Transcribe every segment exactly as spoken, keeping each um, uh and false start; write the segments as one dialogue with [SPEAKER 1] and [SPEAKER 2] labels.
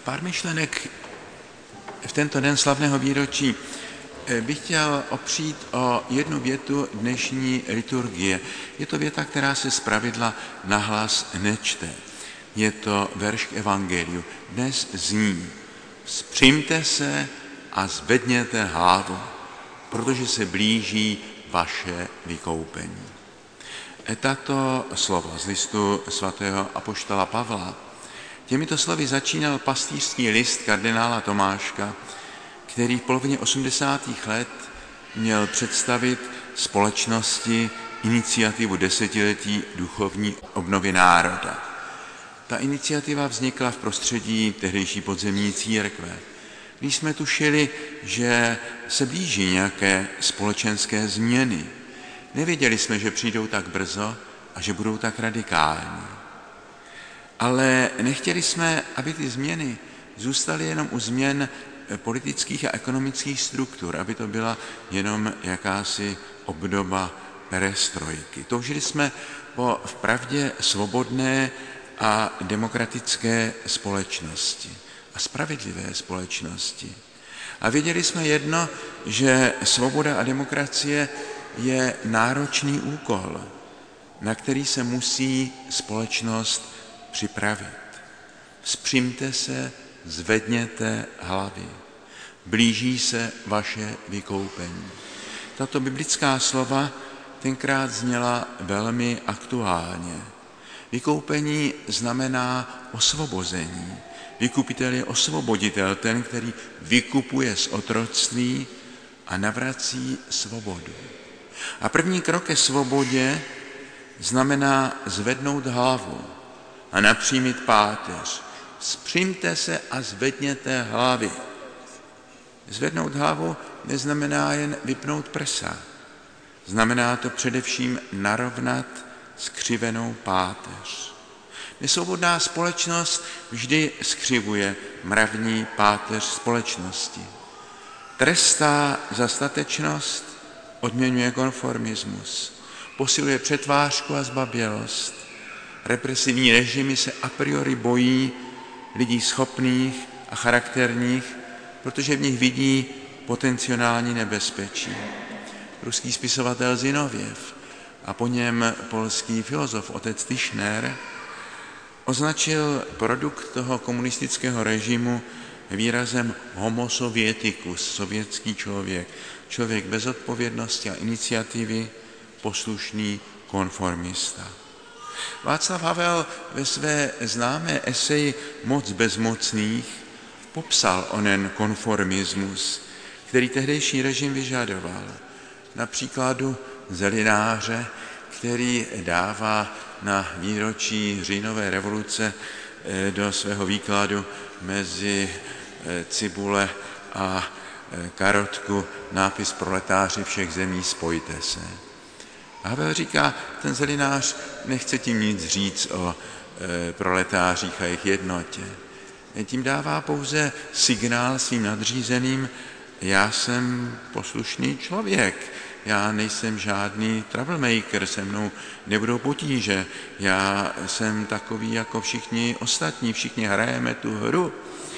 [SPEAKER 1] Pár myšlenek v tento den slavného výročí bych chtěl opřít o jednu větu dnešní liturgie. Je to věta, která se zpravidla nahlas nečte. Je to verš k evangeliu. Dnes zní: vzpřimte se a zvedněte hlavu, protože se blíží vaše vykoupení. Tato slova z listu svatého apoštola Pavla, těmito slovy začínal pastýřský list kardinála Tomáška, který v polovině osmdesátých let měl představit společnosti iniciativu desetiletí duchovní obnovy národa. Ta iniciativa vznikla v prostředí tehdejší podzemní církve. Když jsme tušili, že se blíží nějaké společenské změny, nevěděli jsme, že přijdou tak brzo a že budou tak radikální. Ale nechtěli jsme, aby ty změny zůstaly jenom u změn politických a ekonomických struktur, aby to byla jenom jakási obdoba perestrojky. Toužili jsme po vpravdě svobodné a demokratické společnosti a spravedlivé společnosti. A věděli jsme jedno, že svoboda a demokracie je náročný úkol, na který se musí společnost připravit. Vzpřimte se, zvedněte hlavy. Blíží se vaše vykoupení. Tato biblická slova tenkrát zněla velmi aktuálně. Vykoupení znamená osvobození. Vykupitel je osvoboditel, ten, který vykupuje z otroctví a navrací svobodu. A první krok ke svobodě znamená zvednout hlavu a napřímit páteř. Vzpřimte se a zvedněte hlavy. Zvednout hlavu neznamená jen vypnout prsa. Znamená to především narovnat skřivenou páteř. Nesvobodná společnost vždy skřivuje mravní páteř společnosti. Trestá za statečnost, odměňuje konformismus, posiluje přetvářku a zbabělost. Represivní režimy se a priori bojí lidí schopných a charakterních, protože v nich vidí potenciální nebezpečí. Ruský spisovatel Zinověv a po něm polský filozof otec Tischner označil produkt toho komunistického režimu výrazem homo sovieticus, sovětský člověk, člověk bez odpovědnosti a iniciativy, poslušný konformista. Václav Havel ve své známé eseji Moc bezmocných popsal onen konformismus, který tehdejší režim vyžadoval. Na příkladu zelináře, který dává na výročí říjnové revoluce do svého výkladu mezi cibule a karotku nápis proletáři všech zemí, spojte se. Havel říká, ten zelinář nechce tím nic říct o e, proletářích a jejich jednotě. Tím dává pouze signál svým nadřízeným: já jsem poslušný člověk, já nejsem žádný troublemaker, se mnou nebudou potíže, já jsem takový jako všichni ostatní, všichni hrajeme tu hru.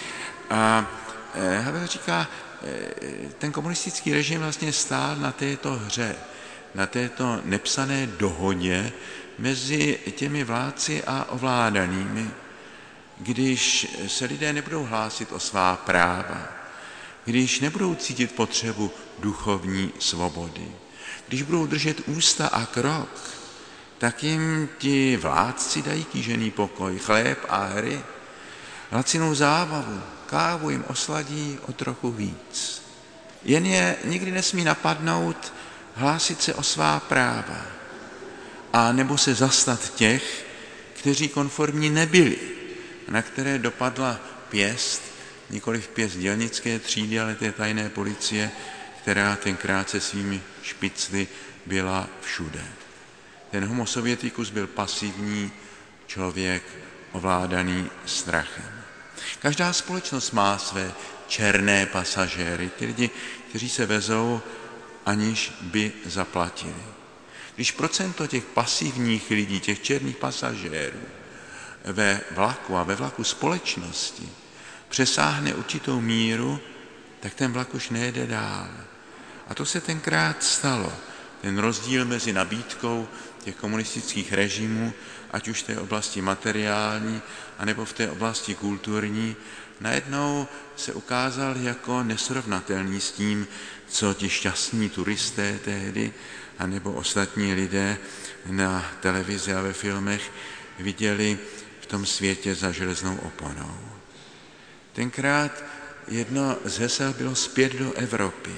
[SPEAKER 1] A e, Havel říká, e, ten komunistický režim vlastně stál na této hře, na této nepsané dohodě mezi těmi vládci a ovládanými. Když se lidé nebudou hlásit o svá práva, když nebudou cítit potřebu duchovní svobody, když budou držet ústa a krok, tak jim ti vládci dají kýžený pokoj, chléb a hry, lacinou zábavu, kávu jim osladí o trochu víc. Jen je nikdy nesmí napadnout hlásit se o svá práva a nebo se zastat těch, kteří konformní nebyli, na které dopadla pěst, nikoliv pěst dělnické třídy, ale té tajné policie, která tenkrát se svými špicly byla všude. Ten homo sovieticus byl pasivní člověk ovládaný strachem. Každá společnost má své černé pasažéry, ty lidi, kteří se vezou, aniž by zaplatili. Když procento těch pasivních lidí, těch černých pasažérů ve vlaku a ve vlaku společnosti přesáhne určitou míru, tak ten vlak už nejede dál. A to se tenkrát stalo. Ten rozdíl mezi nabídkou těch komunistických režimů, ať už v té oblasti materiální, anebo v té oblasti kulturní, najednou se ukázal jako nesrovnatelný s tím, co ti šťastní turisté tehdy, anebo ostatní lidé na televizi a ve filmech viděli v tom světě za železnou oponou. Tenkrát jedno z hesel bylo zpět do Evropy.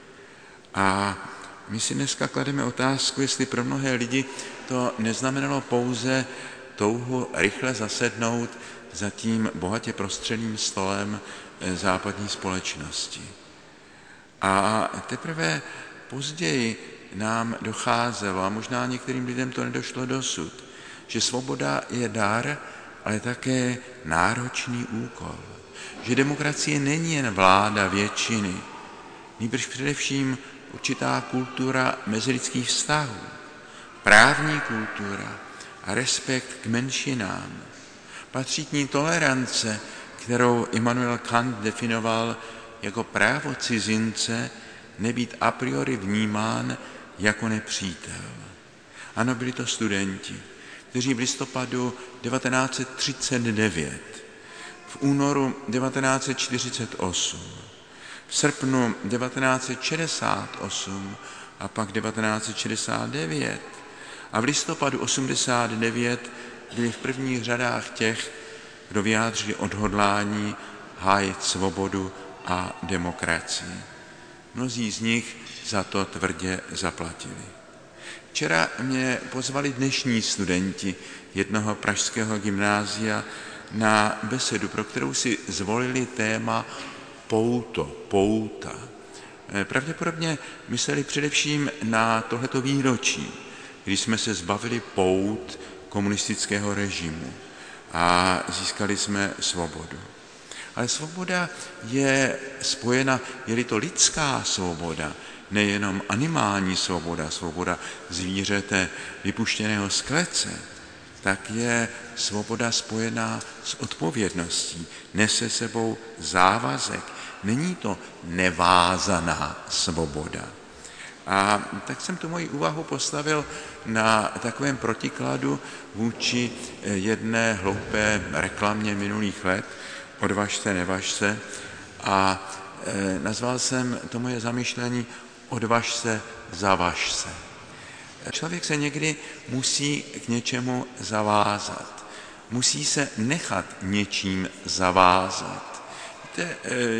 [SPEAKER 1] A my si dneska klademe otázku, jestli pro mnohé lidi to neznamenalo pouze touhu rychle zasednout za tím bohatě prostřeným stolem západní společnosti. A teprve později nám docházelo, a možná některým lidem to nedošlo dosud, že svoboda je dar, ale také náročný úkol. Že demokracie není jen vláda většiny, nýbrž především určitá kultura mezilidských vztahů, právní kultura a respekt k menšinám. Patří k ní tolerance, kterou Immanuel Kant definoval jako právo cizince nebýt a priori vnímán jako nepřítel. Ano, byli to studenti, kteří v listopadu devatenáct set třicet devět, v únoru devatenáct set čtyřicet osm, v srpnu devatenáct set šedesát osm a pak devatenáct set šedesát devět a v listopadu osmdesát devět byli v prvních řadách těch, kdo vyjádřili odhodlání hájit svobodu a demokracii. Mnozí z nich za to tvrdě zaplatili. Včera mě pozvali dnešní studenti jednoho pražského gymnázia na besedu, pro kterou si zvolili téma pouto, pouta. Pravděpodobně mysleli především na tohleto výročí, kdy jsme se zbavili pout komunistického režimu a získali jsme svobodu. Ale svoboda je spojena, je-li to lidská svoboda, nejenom animální svoboda, svoboda zvířete vypuštěného z klece, tak je svoboda spojená s odpovědností, nese sebou závazek. Není to nevázaná svoboda. A tak jsem tu moji úvahu postavil na takovém protikladu vůči jedné hloupé reklamě minulých let, odvažte, nevaž se, a e, nazval jsem to moje zamyšlení odvaž se, zavaž se. Člověk se někdy musí k něčemu zavázat. Musí se nechat něčím zavázat. Víte,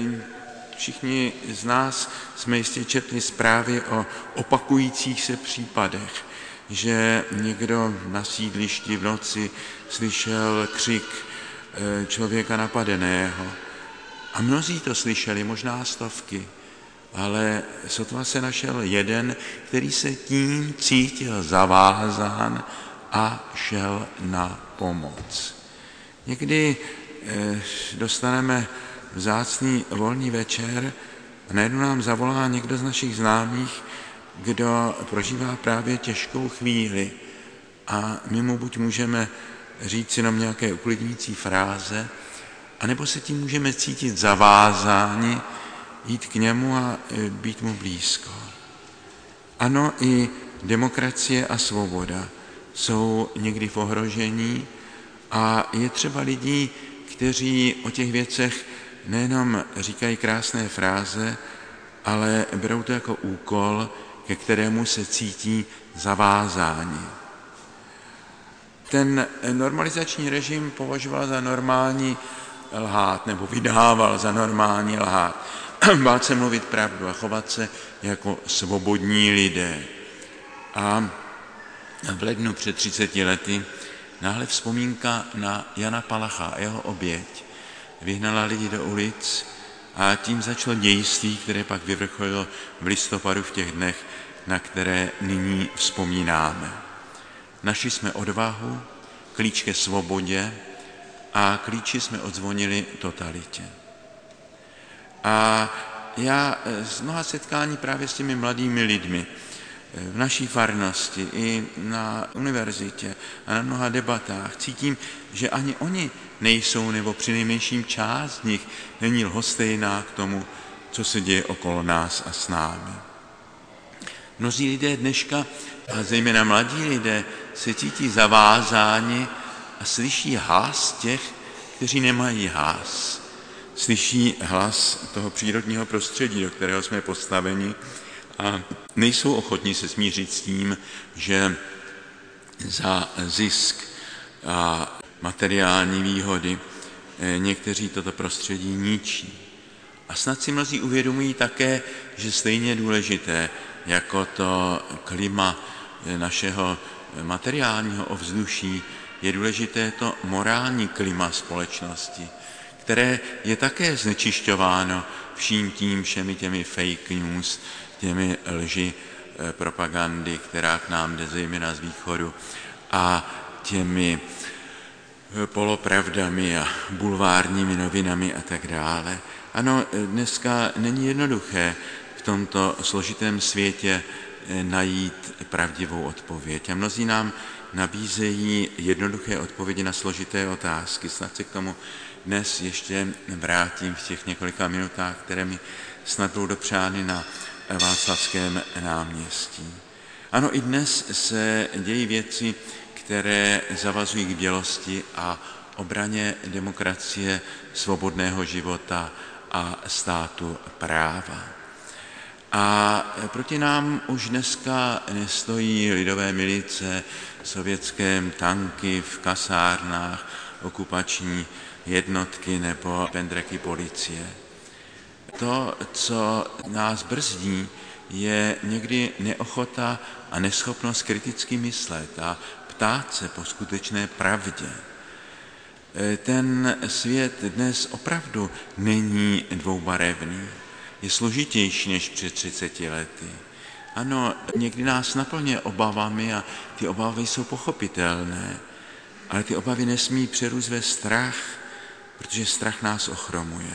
[SPEAKER 1] všichni z nás jsme jistě četli zprávy o opakujících se případech, že někdo na sídlišti v noci slyšel křik člověka napadeného. A mnozí to slyšeli, možná stovky, ale sotva se našel jeden, který se tím cítil zavázán a šel na pomoc. Někdy dostaneme vzácný volný večer a najednou nám zavolá někdo z našich známých, kdo prožívá právě těžkou chvíli a my mu buď můžeme říct jenom nějaké uklidňující fráze, anebo se tím můžeme cítit zavázáni, jít k němu a být mu blízko. Ano, i demokracie a svoboda jsou někdy v ohrožení a je třeba lidí, kteří o těch věcech nejenom říkají krásné fráze, ale berou to jako úkol, ke kterému se cítí zavázáni. Ten normalizační režim považoval za normální lhát, nebo vydával za normální lhát. Bát se mluvit pravdu a chovat se jako svobodní lidé. A v lednu před třiceti lety náhle vzpomínka na Jana Palacha a jeho oběť vyhnala lidi do ulic a tím začalo dějství, které pak vyvrcholilo v listopadu v těch dnech, na které nyní vzpomínáme. Našli jsme odvahu, klíč ke svobodě a klíči jsme odzvonili totalitě. A já z mnoha setkání právě s těmi mladými lidmi v naší farnosti i na univerzitě a na mnoha debatách cítím, že ani oni nejsou, nebo přinejmenším část z nich není lhostejná k tomu, co se děje okolo nás a s námi. Mnozí lidé dneška, a zejména mladí lidé, se cítí zavázáni a slyší hlas těch, kteří nemají hlas. Slyší hlas toho přírodního prostředí, do kterého jsme postaveni, a nejsou ochotní se smířit s tím, že za zisk a materiální výhody někteří toto prostředí ničí. A snad si mnozí uvědomují také, že stejně důležité jako to klima našeho materiálního ovzduší je důležité to morální klima společnosti, které je také znečišťováno vším tím, všemi těmi fake news, těmi lži propagandy, která k nám jde zejména z východu, a těmi polopravdami a bulvárními novinami a tak dále. Ano, dneska není jednoduché v tomto složitém světě najít pravdivou odpověď. A mnozí nám nabízejí jednoduché odpovědi na složité otázky. Snad se k tomu dnes ještě vrátím v těch několika minutách, které mi snad budou dopřány na Václavském náměstí. Ano, i dnes se dějí věci, které zavazují k bdělosti a obraně demokracie, svobodného života a státu práva. A proti nám už dneska nestojí lidové milice, sovětské tanky v kasárnách, okupační jednotky nebo pendreky policie. To, co nás brzdí, je někdy neochota a neschopnost kriticky myslet a ptát se po skutečné pravdě. Ten svět dnes opravdu není dvoubarevný, je složitější než před třiceti lety. Ano, někdy nás naplňuje obavami a ty obavy jsou pochopitelné, ale ty obavy nesmí přerůst ve strach, protože strach nás ochromuje.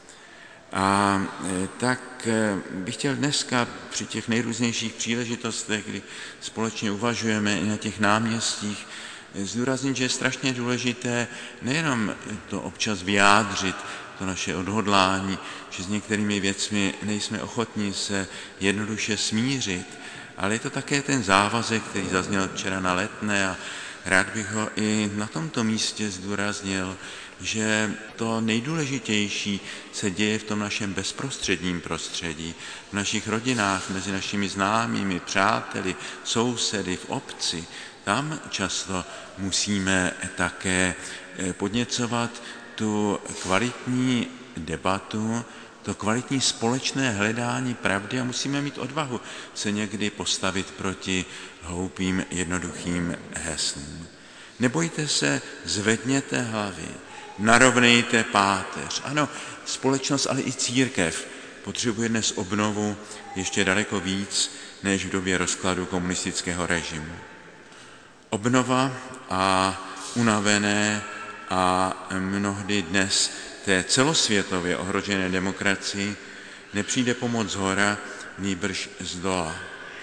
[SPEAKER 1] A tak bych chtěl dneska při těch nejrůznějších příležitostech, kdy společně uvažujeme i na těch náměstích, zdůraznit, že je strašně důležité nejenom to občas vyjádřit, to naše odhodlání, že s některými věcmi nejsme ochotní se jednoduše smířit, ale je to také ten závazek, který zazněl včera na Letné, a rád bych ho i na tomto místě zdůraznil, že to nejdůležitější se děje v tom našem bezprostředním prostředí, v našich rodinách, mezi našimi známými, přáteli, sousedy, v obci. Tam často musíme také podněcovat tu kvalitní debatu, to kvalitní společné hledání pravdy, a musíme mít odvahu se někdy postavit proti hloupým, jednoduchým heslům. Nebojte se, zvedněte hlavy, narovnejte páteř. Ano, společnost, ale i církev potřebuje dnes obnovu ještě daleko víc, než v době rozkladu komunistického režimu. Obnova a unavené a mnohdy dnes té celosvětově ohrožené demokracii nepřijde pomoc zhora, nýbrž zdola.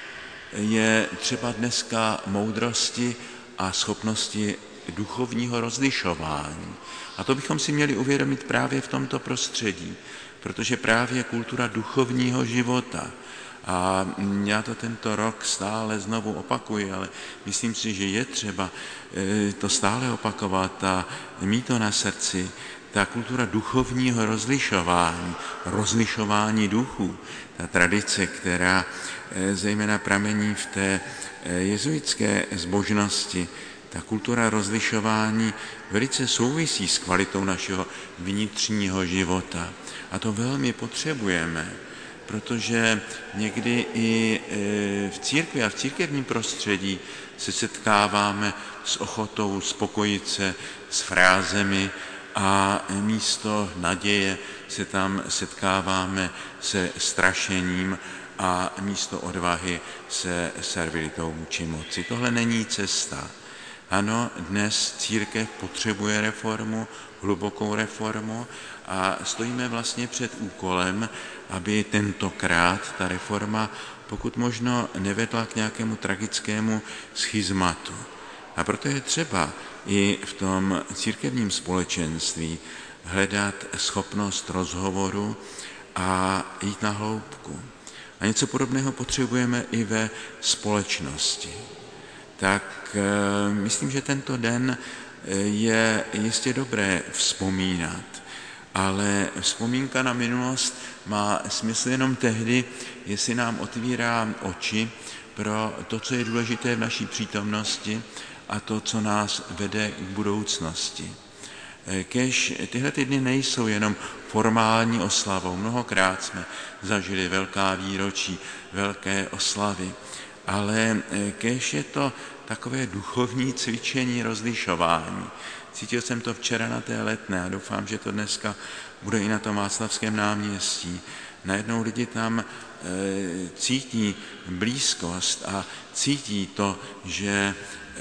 [SPEAKER 1] Je třeba dneska moudrosti a schopnosti duchovního rozlišování. A to bychom si měli uvědomit právě v tomto prostředí, protože právě kultura duchovního života, a já to tento rok stále znovu opakuji, ale myslím si, že je třeba to stále opakovat a mít to na srdci, ta kultura duchovního rozlišování, rozlišování duchů, ta tradice, která zejména pramení v té jezuitské zbožnosti, ta kultura rozlišování velice souvisí s kvalitou našeho vnitřního života. A to velmi potřebujeme, protože někdy i v církvi a v církevním prostředí se setkáváme s ochotou spokojit se s frázemi a místo naděje se tam setkáváme se strašením a místo odvahy se servilitou vůči moci. Tohle není cesta. Ano, dnes církev potřebuje reformu, hlubokou reformu, A stojíme vlastně před úkolem, aby tentokrát ta reforma pokud možno nevedla k nějakému tragickému schizmatu. A proto je třeba i v tom církevním společenství hledat schopnost rozhovoru a jít na hloubku. A něco podobného potřebujeme i ve společnosti. Tak e, myslím, že tento den je jistě dobré vzpomínat, ale vzpomínka na minulost má smysl jenom tehdy, jestli nám otvírá oči pro to, co je důležité v naší přítomnosti a to, co nás vede k budoucnosti. Kéž tyhle ty dny nejsou jenom formální oslavou. Mnohokrát jsme zažili velká výročí, velké oslavy, ale kéž je to takové duchovní cvičení rozlišování. Cítil jsem to včera na té Letné a doufám, že to dneska bude i na tom Václavském náměstí. Najednou lidi tam e, cítí blízkost a cítí to, že e,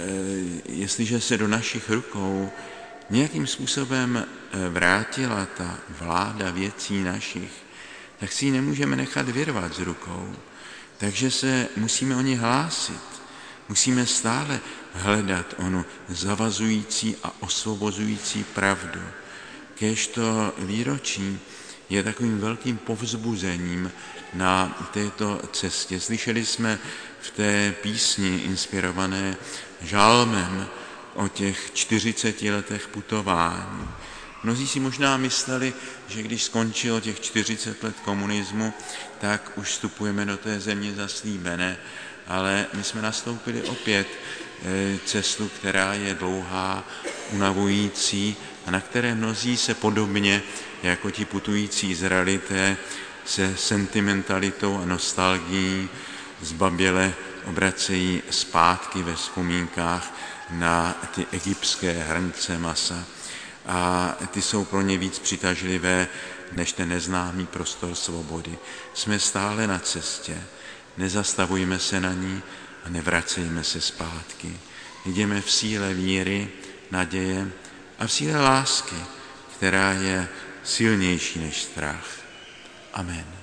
[SPEAKER 1] jestliže se do našich rukou nějakým způsobem vrátila ta vláda věcí našich, tak si ji nemůžeme nechat vyrvat z rukou. Takže se musíme o ně hlásit. Musíme stále hledat onu zavazující a osvobozující pravdu. Kéž to výročí je takovým velkým povzbuzením na této cestě. Slyšeli jsme v té písni inspirované žalmem o těch čtyřiceti letech putování. Mnozí si možná mysleli, že když skončilo těch čtyřicet let komunismu, tak už vstupujeme do té země zaslíbené, ale my jsme nastoupili opět cestu, která je dlouhá, unavující a na které mnozí se podobně jako ti putující Izraelité se sentimentalitou a nostalgií zbaběle obracejí zpátky ve vzpomínkách na ty egyptské hrnce masa. A ty jsou pro ně víc přitažlivé než ten neznámý prostor svobody. Jsme stále na cestě, nezastavujme se na ní a nevracejme se zpátky. Jdeme v síle víry, naděje a v síle lásky, která je silnější než strach. Amen.